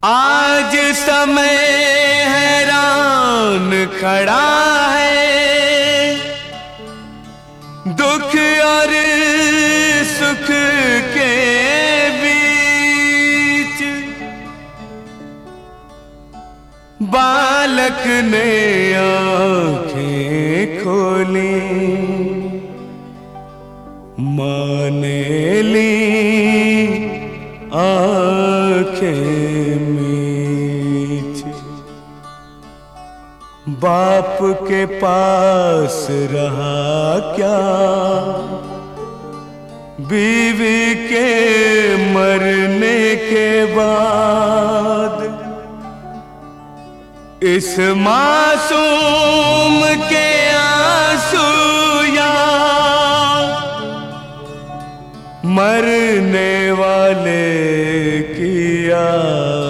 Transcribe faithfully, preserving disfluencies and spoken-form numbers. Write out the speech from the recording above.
आज समय हैरान खड़ा है, दुख और सुख के बीच। बालक ने आंखें खोली, माँ ने ली आंखें मीच। बाप के पास रहा क्या, बीवी के मरने के बाद। इस मासूम के आंसू या मरने वाले की याद।